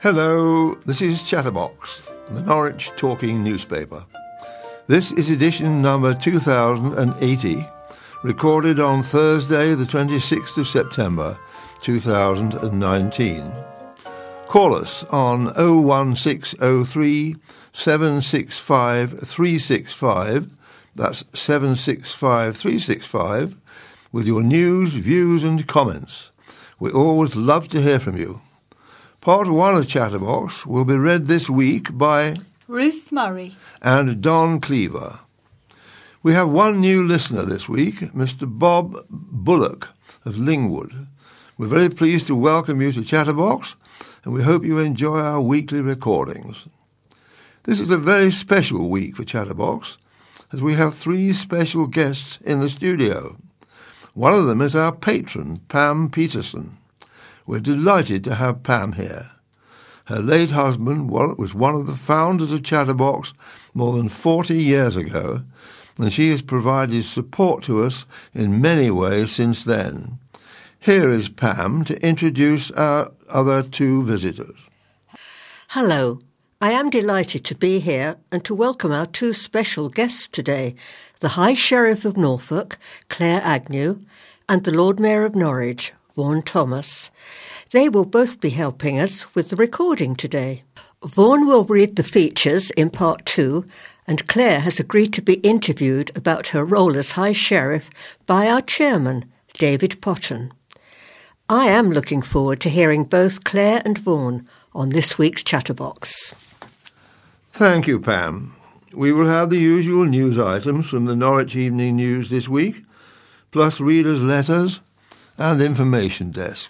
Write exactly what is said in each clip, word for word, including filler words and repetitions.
Hello, this is Chatterbox, the Norwich Talking newspaper. This is edition number two thousand eighty, recorded on Thursday the twenty-sixth of September two thousand nineteen. Call us on oh one six oh three, seven six five, three six five, that's seven six five, three six five, with your news, views and comments. We always love to hear from you. Part one of Chatterbox will be read this week by Ruth Murray and Don Cleaver. We have one new listener this week, Mister Bob Bullock of Lingwood. We're very pleased to welcome you to Chatterbox, and we hope you enjoy our weekly recordings. This is a very special week for Chatterbox, as we have three special guests in the studio. One of them is our patron, Pam Peterson. We're delighted to have Pam here. Her late husband was one of the founders of Chatterbox more than forty years ago, and she has provided support to us in many ways since then. Here is Pam to introduce our other two visitors. Hello. I am delighted to be here and to welcome our two special guests today, the High Sheriff of Norfolk, Claire Agnew, and the Lord Mayor of Norwich, Vaughan Thomas. They will both be helping us with the recording today. Vaughan will read the features in part two, and Claire has agreed to be interviewed about her role as High Sheriff by our chairman, David Potton. I am looking forward to hearing both Claire and Vaughan on this week's Chatterbox. Thank you, Pam. We will have the usual news items from the Norwich Evening News this week, plus readers' letters and information desk.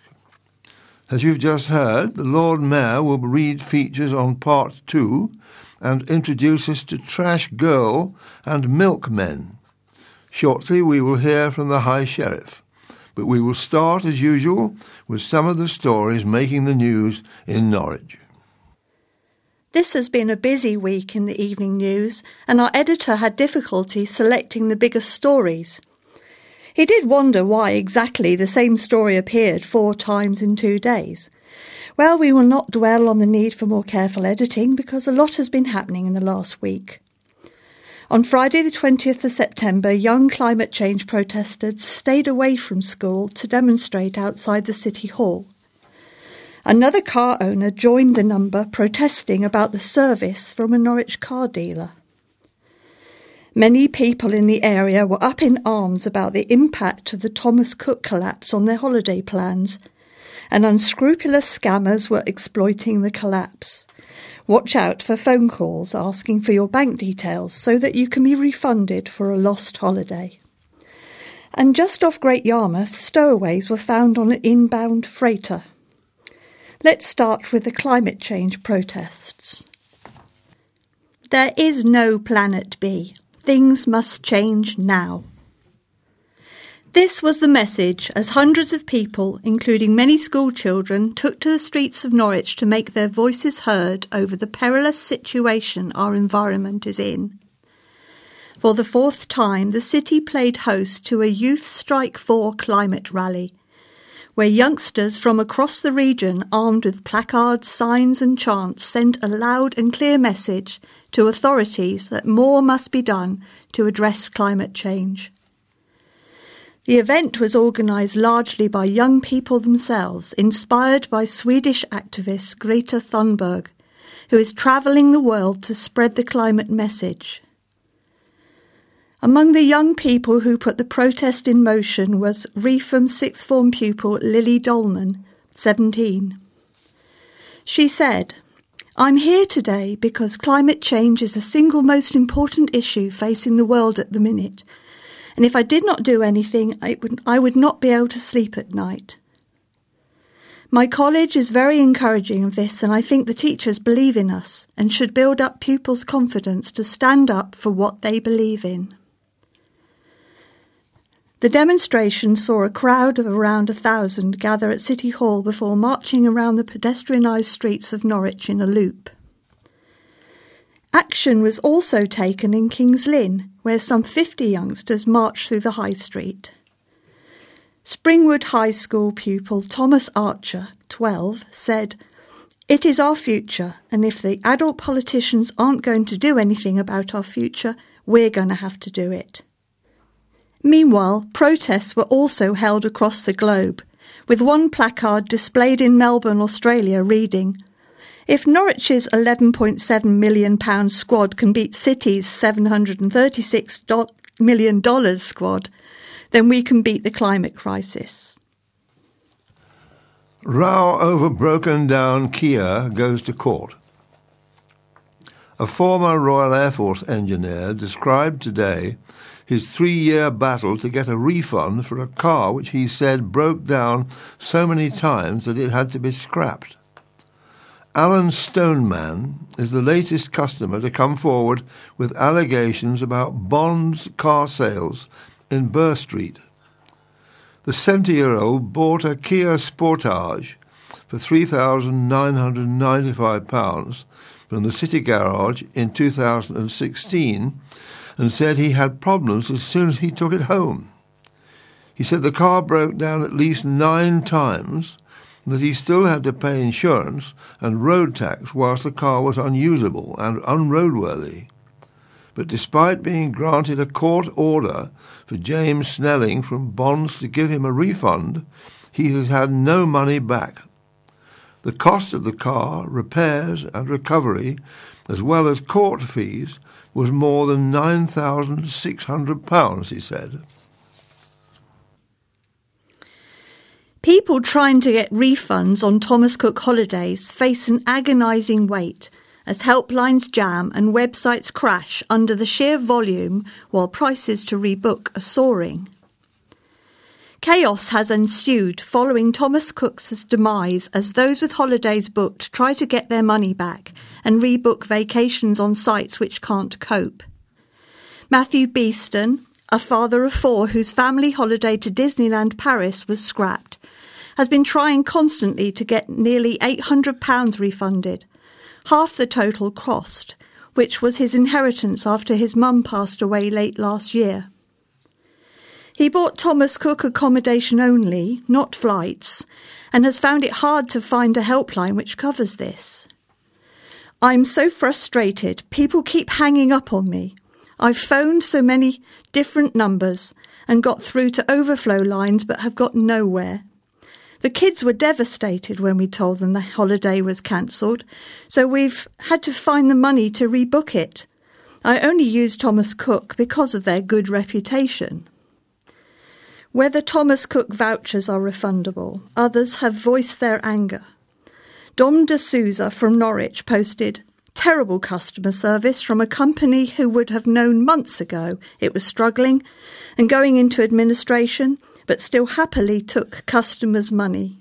As you've just heard, the Lord Mayor will read features on part two and introduce us to Trash Girl and Milkmen. Shortly we will hear from the High Sheriff, but we will start as usual with some of the stories making the news in Norwich. This has been a busy week in the evening news, and our editor had difficulty selecting the biggest stories. He did wonder why exactly the same story appeared four times in two days. Well, we will not dwell on the need for more careful editing because a lot has been happening in the last week. On Friday the twentieth of September, young climate change protesters stayed away from school to demonstrate outside the City Hall. Another car owner joined the number protesting about the service from a Norwich car dealer. Many people in the area were up in arms about the impact of the Thomas Cook collapse on their holiday plans, and unscrupulous scammers were exploiting the collapse. Watch out for phone calls asking for your bank details so that you can be refunded for a lost holiday. And just off Great Yarmouth, stowaways were found on an inbound freighter. Let's start with the climate change protests. There is no planet B. Things must change now. This was the message as hundreds of people, including many school children, took to the streets of Norwich to make their voices heard over the perilous situation our environment is in. For the fourth time, the city played host to a Youth Strike For climate rally, where youngsters from across the region, armed with placards, signs and chants, sent a loud and clear message to authorities that more must be done to address climate change. The event was organised largely by young people themselves, inspired by Swedish activist Greta Thunberg, who is travelling the world to spread the climate message. Among the young people who put the protest in motion was Reefham sixth form pupil Lily Dolman, seventeen. She said, "I'm here today because climate change is the single most important issue facing the world at the minute, and if I did not do anything, I would, I would not be able to sleep at night. My college is very encouraging of this, and I think the teachers believe in us and should build up pupils' confidence to stand up for what they believe in." The demonstration saw a crowd of around a thousand gather at City Hall before marching around the pedestrianised streets of Norwich in a loop. Action was also taken in King's Lynn, where some fifty youngsters marched through the High Street. Springwood High School pupil Thomas Archer, twelve, said, It is our future, and if the adult politicians aren't going to do anything about our future, we're going to have to do it. Meanwhile, protests were also held across the globe, with one placard displayed in Melbourne, Australia, reading, "If Norwich's eleven point seven million pounds squad can beat City's seven hundred thirty-six million dollars squad, then we can beat the climate crisis." Row over broken-down Kia goes to court. A former Royal Air Force engineer described today his three-year battle to get a refund for a car which he said broke down so many times that it had to be scrapped. Alan Stoneman is the latest customer to come forward with allegations about Bond's car sales in Burr Street. The seventy-year-old bought a Kia Sportage for three thousand nine hundred ninety-five pounds from the City Garage in two thousand sixteen and said he had problems as soon as he took it home. He said the car broke down at least nine times and that he still had to pay insurance and road tax whilst the car was unusable and unroadworthy. But despite being granted a court order for James Snelling from Bonds to give him a refund, he has had no money back. The cost of the car, repairs and recovery, as well as court fees, was more than nine thousand six hundred pounds, he said. People trying to get refunds on Thomas Cook holidays face an agonising wait as helplines jam and websites crash under the sheer volume while prices to rebook are soaring. Chaos has ensued following Thomas Cook's demise as those with holidays booked try to get their money back and rebook vacations on sites which can't cope. Matthew Beeston, a father of four whose family holiday to Disneyland Paris was scrapped, has been trying constantly to get nearly eight hundred pounds refunded, half the total cost, which was his inheritance after his mum passed away late last year. He bought Thomas Cook accommodation only, not flights, and has found it hard to find a helpline which covers this. "I'm so frustrated. People keep hanging up on me. I've phoned so many different numbers and got through to overflow lines but have got nowhere. The kids were devastated when we told them the holiday was cancelled, so we've had to find the money to rebook it. I only use Thomas Cook because of their good reputation." Whether Thomas Cook vouchers are refundable, others have voiced their anger. Dom De Souza from Norwich posted, "Terrible customer service from a company who would have known months ago it was struggling and going into administration, but still happily took customers' money."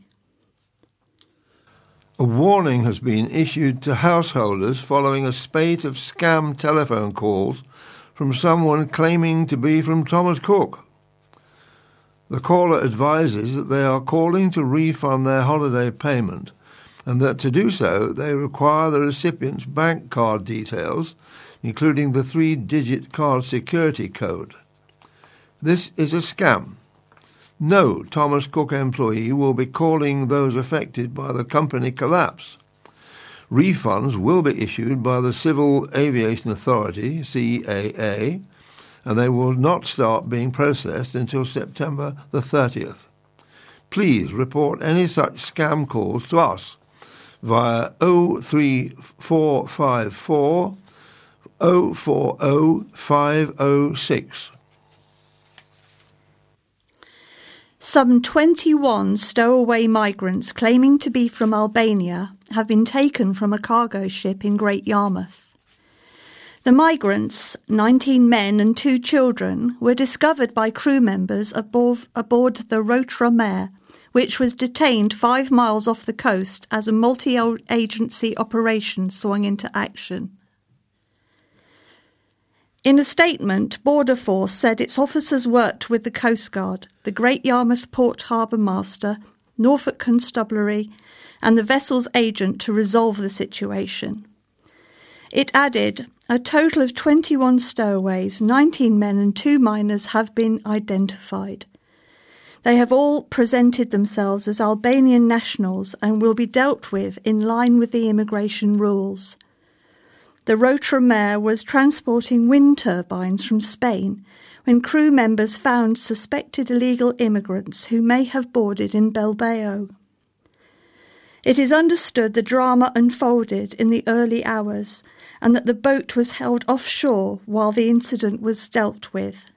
A warning has been issued to householders following a spate of scam telephone calls from someone claiming to be from Thomas Cook. The caller advises that they are calling to refund their holiday payment and that to do so they require the recipient's bank card details, including the three-digit card security code. This is a scam. No Thomas Cook employee will be calling those affected by the company collapse. Refunds will be issued by the Civil Aviation Authority, C A A, and they will not start being processed until September the thirtieth. Please report any such scam calls to us via oh three four five four oh four oh five oh six. Some twenty-one stowaway migrants claiming to be from Albania have been taken from a cargo ship in Great Yarmouth. The migrants, nineteen men and two children, were discovered by crew members aboard, aboard the Rotra Mare, which was detained five miles off the coast as a multi-agency operation swung into action. In a statement, Border Force said its officers worked with the Coast Guard, the Great Yarmouth Port Harbour Master, Norfolk Constabulary, and the vessel's agent to resolve the situation. It added, a total of twenty-one stowaways, nineteen men and two minors have been identified. They have all presented themselves as Albanian nationals and will be dealt with in line with the immigration rules. The Rotra Mare was transporting wind turbines from Spain when crew members found suspected illegal immigrants who may have boarded in Bilbao. It is understood the drama unfolded in the early hours and that the boat was held offshore while the incident was dealt with.